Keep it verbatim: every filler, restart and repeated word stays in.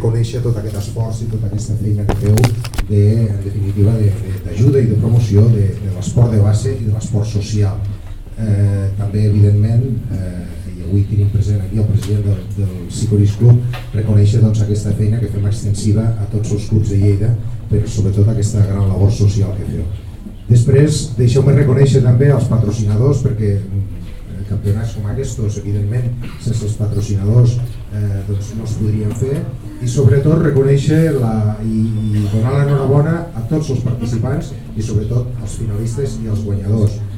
reconèixer tot aquest esforç i tota aquesta feina que feu de, en definitiva d'ajuda i de promoció de, de l'esport de base i de l'esport social. Eh, també evidentment, eh, i avui tenim present aquí el president del, del Sicoris Club, reconèixer doncs, aquesta feina que fem extensiva a tots els clubs de Lleida, però sobretot aquesta gran labor social que feu. Després, deixeu-me reconèixer també els patrocinadors, perquè campionats com aquests, evidentment, sense els patrocinadors eh, doncs no es podrien fer, i sobretot reconèixer la, i, i donar l'enhorabona a tots els participants i sobretot als finalistes i als guanyadors.